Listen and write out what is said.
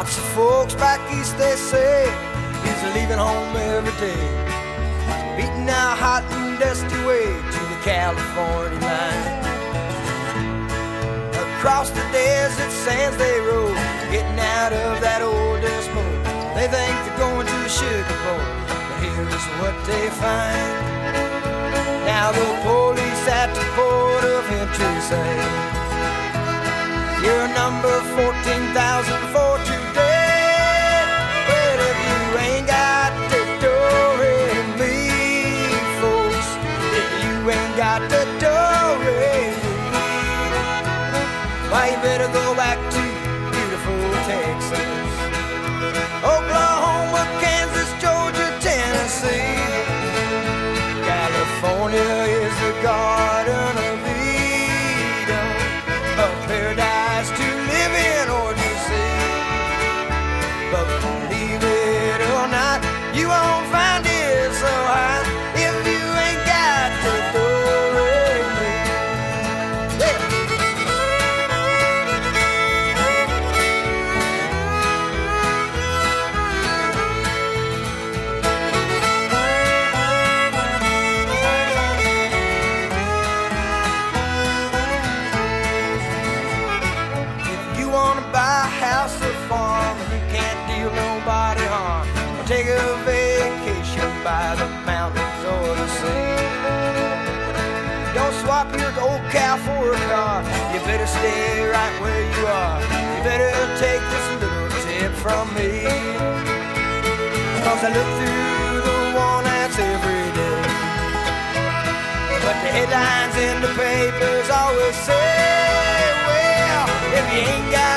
Lots of folks back east, they say, he's leaving home every day, beating our hot and dusty way to the California line. Across the desert sands they roll, getting out of that old dust bowl. They think they're going to the Sugar Bowl, but here's what they find. Now the police at the port of entry say, you're number 14,000 for today. But if you ain't got the do-re-mi, folks, if you ain't got the do-re-mi, why you better go back to beautiful Texas, Oklahoma, Kansas, Georgia, Tennessee. California is the garden of Eden, a paradise to live in or to see. But believe it or not, you won't find it so hot if you ain't got the do-re-mi. Yeah. House or farm, and you can't deal nobody harm, or take a vacation by the mountains or the sea. Don't swap your old cow for a car, you better stay right where you are. You better take this little tip from me, cause I look through the one-ants every day, but the headlines in the papers always say, well, if you ain't got